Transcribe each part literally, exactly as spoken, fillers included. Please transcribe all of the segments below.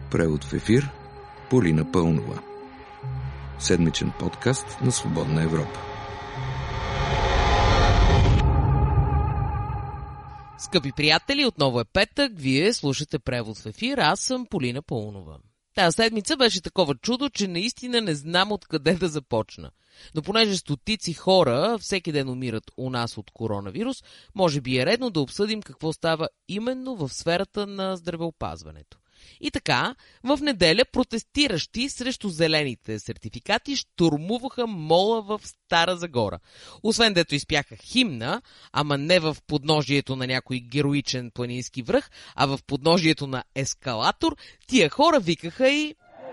Превод в ефир Полина Пълнова. Седмичен подкаст на Свободна Европа. Скъпи приятели, отново е петък, вие слушате Превод в ефир, аз съм Полина Пълнова. Тази седмица беше такова чудо, че наистина не знам откъде да започна. Но понеже стотици хора всеки ден умират у нас от коронавирус, може би е редно да обсъдим какво става именно в сферата на здравеопазването. И така, в неделя протестиращи срещу зелените сертификати щурмуваха мола в Стара Загора. Освен дето изпяха химна, ама не в подножието на някой героичен планински връх, а в подножието на ескалатор, тия хора викаха и...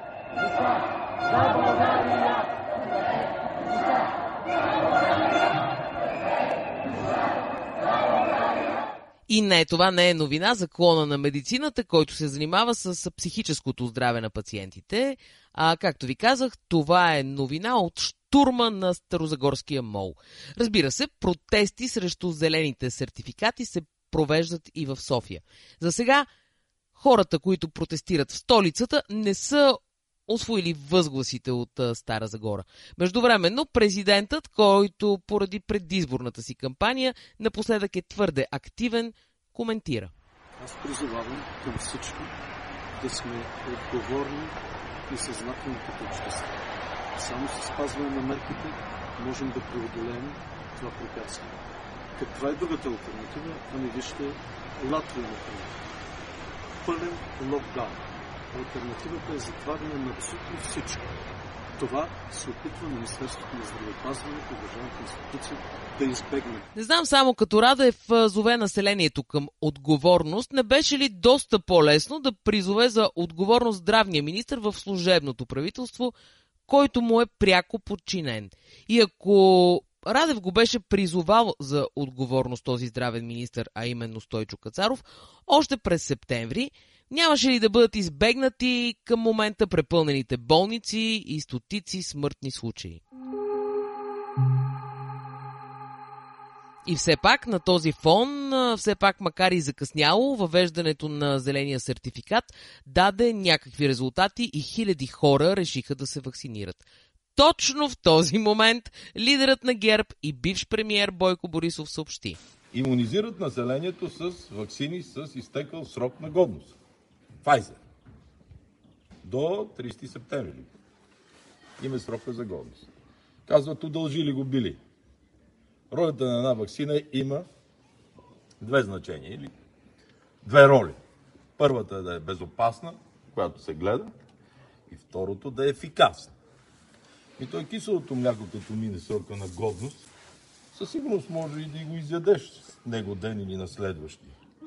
И не, това не е новина за клона на медицината, който се занимава с психическото здраве на пациентите. А както ви казах, това е новина от щурма на Старозагорския мол. Разбира се, протести срещу зелените сертификати се провеждат и в София. За сега хората, които протестират в столицата, не са освоили възгласите от Стара Загора. Междувременно президентът, който поради предизборната си кампания напоследък е твърде активен, коментира. Аз призовавам към всички да сме отговорни и съзнателни като общество. Само с спазване на мерките можем да преодолеем това препятствие. Каква е другата алтернатива? Ами вижте, Латвия, например. Пълен локдаун. Алтернативата е затваряне на абсолютно всичко. Това се опитва Министерството на здравеопазването и държавната институция да избегне. Не знам само като Радев зове населението към отговорност, не беше ли доста по-лесно да призове за отговорност здравния министър в служебното правителство, който му е пряко подчинен? И ако Радев го беше призовал за отговорност този здравен министър, а именно Стойчо Кацаров, още през септември, нямаше ли да бъдат избегнати към момента препълнените болници и стотици смъртни случаи? И все пак на този фон, все пак макар и закъсняло, въвеждането на зеления сертификат даде някакви резултати и хиляди хора решиха да се вакцинират. Точно в този момент лидерът на ГЕРБ и бивш премиер Бойко Борисов съобщи: имунизират населението с ваксини с изтекъл срок на годност. Pfizer. До тридесети септември. Има срока за годност. Казват, удължили го били. Ролята на една ваксина има две значения или две роли. Първата е да е безопасна, която се гледа, и второто да е ефикасна. И той киселото мляко, като мине срока на годност, със сигурност може и да го изядеш него ден или на следващия.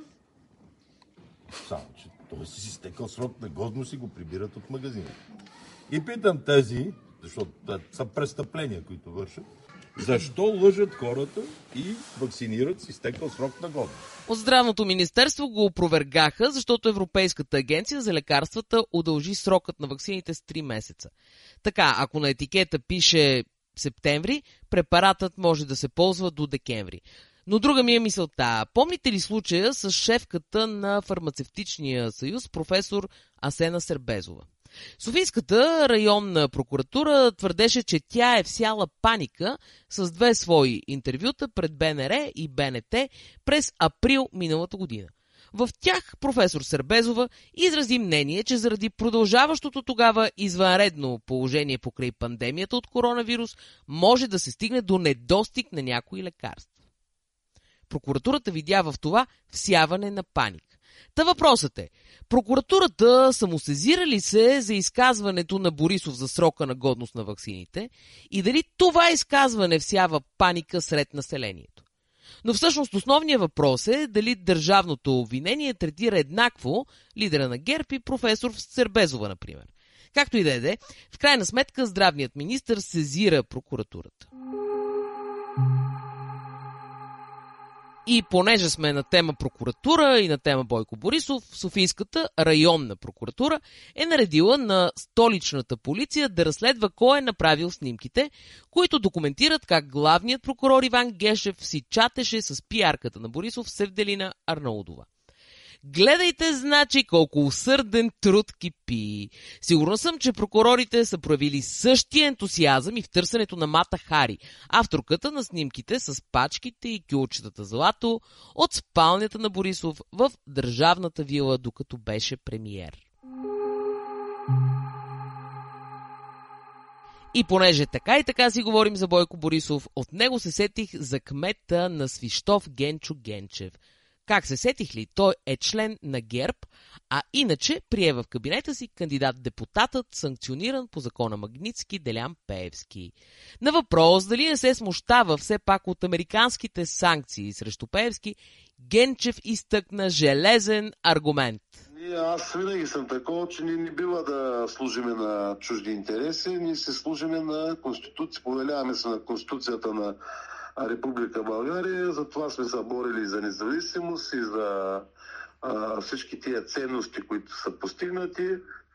Само, че той си изтекал срок на годност и го прибират от магазина. И питам тези, защото са престъпления, които вършат, защо лъжат хората и вакцинират с изтекал срок на годност? От Здравното министерство го опровергаха, защото Европейската агенция за лекарствата удължи срокът на ваксините с три месеца. Така, ако на етикета пише септември, препаратът може да се ползва до декември. Но друга ми е мисълта. Помните ли случая с шефката на Фармацевтичния съюз, професор Асена Сербезова? Софийската районна прокуратура твърдеше, че тя е всяла паника с две свои интервюта пред Б Н Р и Б Н Т през април миналата година. В тях професор Сербезова изрази мнение, че заради продължаващото тогава извънредно положение покрай пандемията от коронавирус може да се стигне до недостиг на някои лекарства. Прокуратурата видя в това всяване на паника. Та въпросът е, прокуратурата самосезира ли се за изказването на Борисов за срока на годност на ваксините и дали това изказване всява паника сред населението? Но всъщност основният въпрос е дали държавното обвинение третира еднакво лидера на ГЕРБ и професор Сербезова, например. Както и да е, в крайна сметка здравният министър сезира прокуратурата. И понеже сме на тема прокуратура и на тема Бойко Борисов, Софийската районна прокуратура е наредила на столичната полиция да разследва кой е направил снимките, които документират как главният прокурор Иван Гешев си чатеше с пиарката на Борисов Севделина Арнаудова. Гледайте, значи, колко усърден труд кипи. Сигурна съм, че прокурорите са проявили същия ентусиазъм и в търсенето на Мата Хари, авторката на снимките с пачките и кюлчетата злато от спалнята на Борисов в държавната вила, докато беше премиер. И понеже така и така си говорим за Бойко Борисов, от него се сетих за кмета на Свищов Генчо Генчев. Как се сетих ли? Той е член на ГЕРБ, а иначе прие в кабинета си кандидат-депутатът, санкциониран по закона Магнитски, Делян Пеевски. На въпрос дали не се смущава все пак от американските санкции срещу Пеевски, Генчев изтъкна железен аргумент. Аз винаги съм такова, че ние не бива да служиме на чужди интереси, ние се служиме на Конституция, повеляваме се на Конституцията на Република България, затова сме се борили за независимост и за а, всички тия ценности, които са постигнати.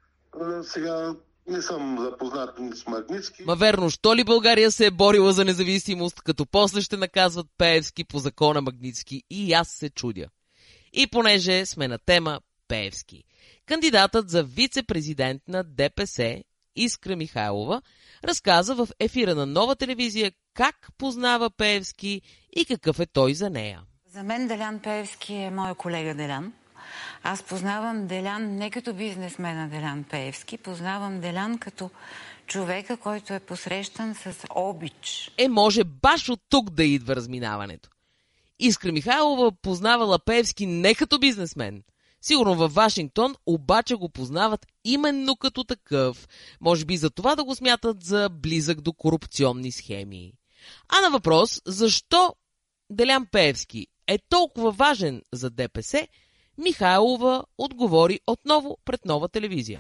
А, сега не съм запознат с Магнитски. Ма верно, що ли България се е борила за независимост, като после ще наказват Пеевски по закона Магнитски, и аз се чудя. И понеже сме на тема Пеевски, кандидатът за вице-президент на ДПС Искра Михайлова разказа в ефира на Нова телевизия как познава Пеевски и какъв е той за нея. За мен Делян Пеевски е моя колега Делян. Аз познавам Делян не като бизнесмена Делян Пеевски, познавам Делян като човека, който е посрещан с обич. Е, може баш от тук да идва разминаването. Искра Михайлова познавала Пеевски не като бизнесмен. Сигурно във Вашингтон обаче го познават именно като такъв. Може би за това да го смятат за близък до корупционни схеми. А на въпрос защо Делян Пеевски е толкова важен за ДПС, Михайлова отговори отново пред Нова телевизия.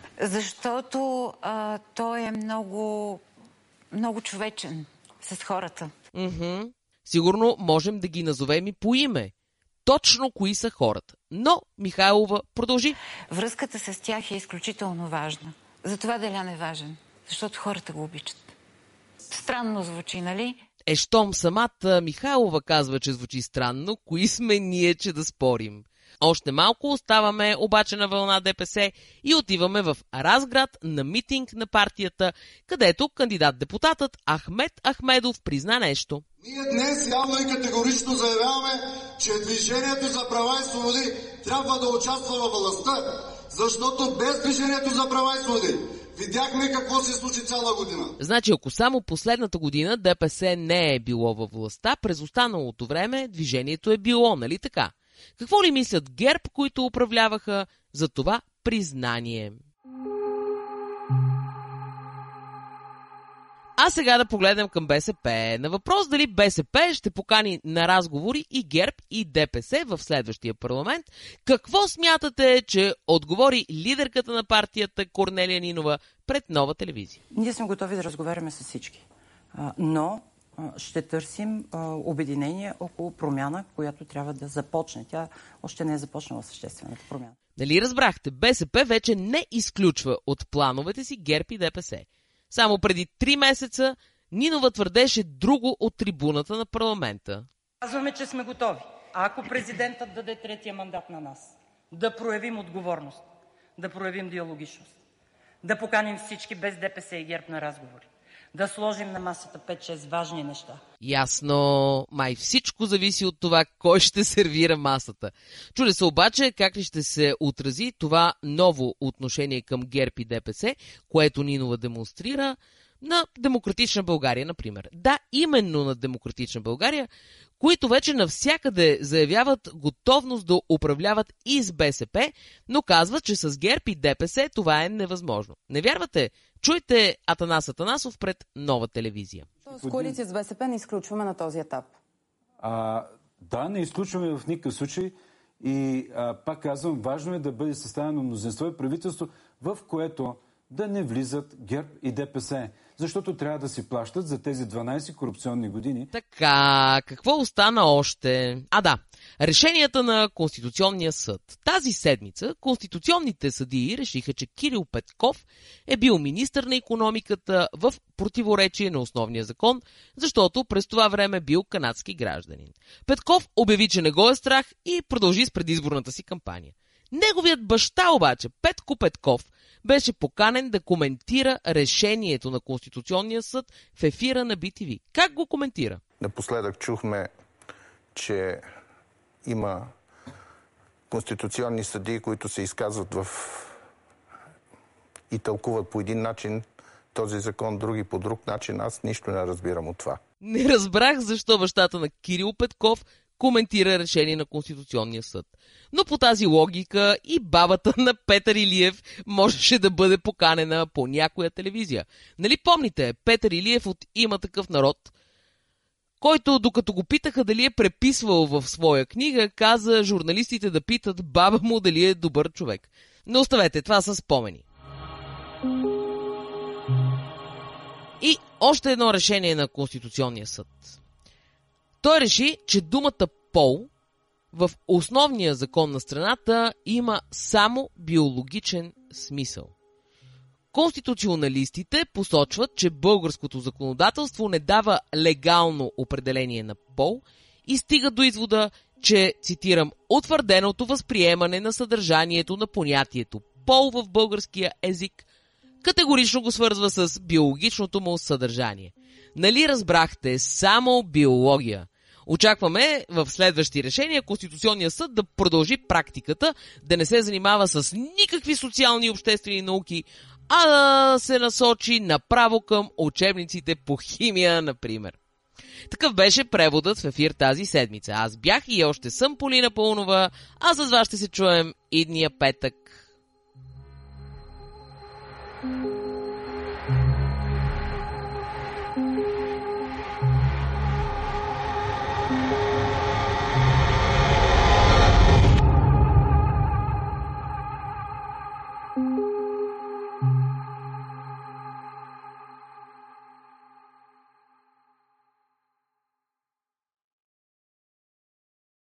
Защото а, той е много, много човечен с хората. Мхм. Сигурно можем да ги назовем и по име. Точно кои са хората. Но Михайлова продължи. Връзката с тях е изключително важна. Затова Делян е важен. Защото хората го обичат. Странно звучи, нали? Е, щом самата Михайлова казва, че звучи странно, кои сме ние, че да спорим? Още малко оставаме обаче на вълна ДПС и отиваме в Разград на митинг на партията, където кандидат-депутатът Ахмед Ахмедов призна нещо. Ние днес явно и категорично заявяваме, че Движението за права и свободи трябва да участва във властта, защото без Движението за права и свободи видяхме какво се случи цяла година. Значи, ако само последната година ДПС не е било във властта, през останалото време движението е било, нали така? Какво ли мислят ГЕРБ, които управляваха, за това признание? А сега да погледнем към БСП. На въпрос дали БСП ще покани на разговори и ГЕРБ и ДПС в следващия парламент, какво смятате, че отговори лидерката на партията Корнелия Нинова пред Нова телевизия? Ние сме готови да разговаряме с всички, но ще търсим обединение около промяна, която трябва да започне. Тя още не е започнала съществената промяна. Нали разбрахте, БСП вече не изключва от плановете си ГЕРБ и ДПС. Само преди три месеца Нинова твърдеше друго от трибуната на парламента. Казваме, че сме готови. А ако президентът даде третия мандат на нас, да проявим отговорност, да проявим диалогичност, да поканим всички без ДПС и ГЕРБ на разговори, да сложим на масата пет-шест важни неща. Ясно, май всичко зависи от това, кой ще сервира масата. Чудя се обаче как ли ще се отрази това ново отношение към ГЕРБ и ДПС, което Нинова демонстрира на Демократична България, например. Да, именно на Демократична България, които вече навсякъде заявяват готовност да управляват и с БСП, но казват, че с ГЕРБ и ДПС това е невъзможно. Не вярвате? Чуйте Атанас Атанасов пред Нова телевизия. С коалиция с БСП не изключваме на този етап. А, да, не изключваме в никакъв случай и а, пак казвам, важно е да бъде съставено мнозинство и правителство, в което да не влизат ГЕРБ и ДПС, защото трябва да си плащат за тези дванайсет корупционни години. Така, какво остана още? А да, решенията на Конституционния съд. Тази седмица конституционните съдии решиха, че Кирил Петков е бил министър на икономиката в противоречие на основния закон, защото през това време бил канадски гражданин. Петков обяви, че не го е страх и продължи с предизборната си кампания. Неговият баща обаче, Петко Петков, беше поканен да коментира решението на Конституционния съд в ефира на Би Ти Ви. Как го коментира? Напоследък чухме, че има конституционни съдии, които се изказват в и тълкуват по един начин този закон, други по друг начин. Аз нищо не разбирам от това. Не разбрах защо бащата на Кирил Петков коментира решение на Конституционния съд. Но по тази логика и бабата на Петър Илиев можеше да бъде поканена по някоя телевизия. Нали помните Петър Илиев от Има такъв народ, който докато го питаха дали е преписвал в своя книга, каза журналистите да питат баба му дали е добър човек. Не оставете, това са спомени. И още едно решение на Конституционния съд. Той реши, че думата пол в основния закон на страната има само биологичен смисъл. Конституционалистите посочват, че българското законодателство не дава легално определение на пол и стига до извода, че, цитирам, утвърденото възприемане на съдържанието на понятието пол в българския език категорично го свързва с биологичното му съдържание. Нали разбрахте, само биология. Очакваме в следващи решения Конституционния съд да продължи практиката, да не се занимава с никакви социални и обществени науки, а да се насочи направо към учебниците по химия, например. Такъв беше преводът в ефир тази седмица. Аз бях и още съм Полина Паунова, а с вас ще се чуем идния петък. Thank you.